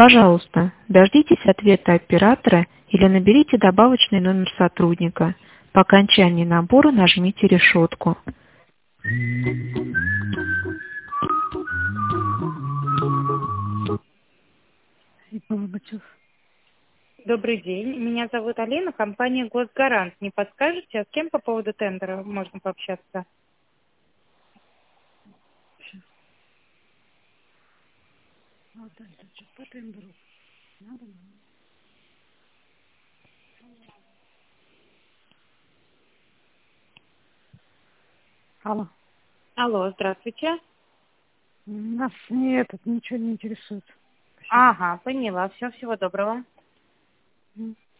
Пожалуйста, дождитесь ответа оператора или наберите добавочный номер сотрудника. По окончании набора нажмите решетку. Добрый день. Меня зовут Алина, компания «Госгарант». Не подскажете, а с кем по поводу тендера можно пообщаться? Алло. Алло, здравствуйте. Нас не этот ничего не интересует. Спасибо. Ага, поняла. Всего доброго. М.